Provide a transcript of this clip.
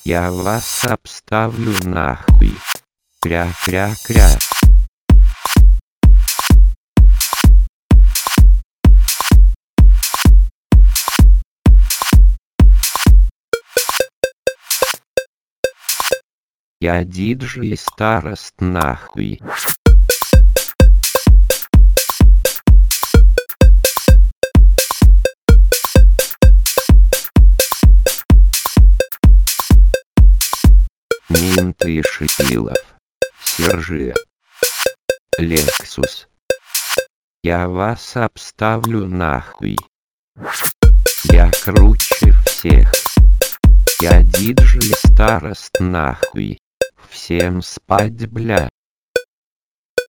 Я вас обставлю нахуй. Кря-кря-кря. Я диджей старост нахуй. Минты Шипилов, Сержи, Лексус. Я вас обставлю нахуй. Я круче всех. Я диджей старост нахуй. Всем спать, бля.